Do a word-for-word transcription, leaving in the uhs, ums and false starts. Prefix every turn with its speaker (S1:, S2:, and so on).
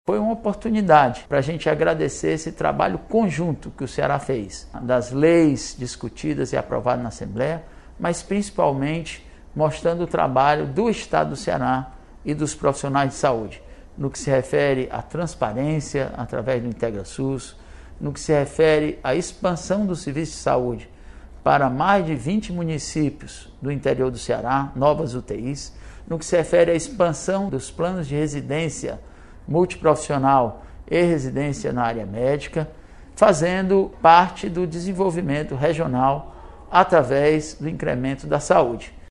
S1: Foi uma oportunidade para a gente agradecer esse trabalho conjunto que o Ceará fez, das leis discutidas e aprovadas na Assembleia, mas principalmente mostrando o trabalho do Estado do Ceará e dos profissionais de saúde, no que se refere à transparência através do IntegraSUS, no que se refere à expansão do serviço de saúde para mais de vinte municípios do interior do Ceará, novas U T Is, no que se refere à expansão dos planos de residência multiprofissional e residência na área médica, fazendo parte do desenvolvimento regional através do incremento da saúde.